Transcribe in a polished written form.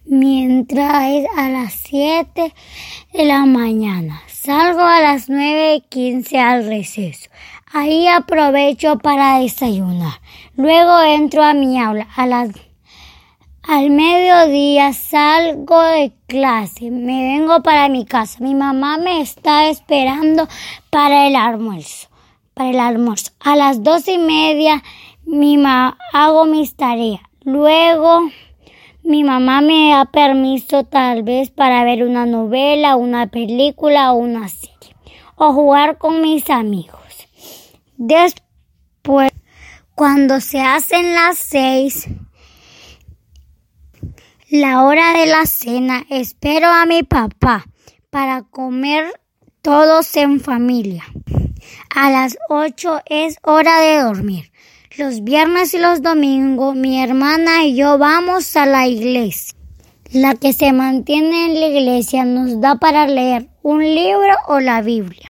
mientras es a las 7 de la mañana. Salgo a las 9:15 al receso. Ahí aprovecho para desayunar. Luego entro a mi aula. Al mediodía salgo de clase. Me vengo para mi casa. Mi mamá me está esperando para el almuerzo. A las 2:30 hago mis tareas. Luego mi mamá me da permiso tal vez para ver una novela, una película o una serie. O jugar con mis amigos. Después, cuando se hacen las 6, la hora de la cena, espero a mi papá para comer todos en familia. A las 8 es hora de dormir. Los viernes y los domingos, mi hermana y yo vamos a la iglesia. La que se mantiene en la iglesia nos da para leer un libro o la Biblia.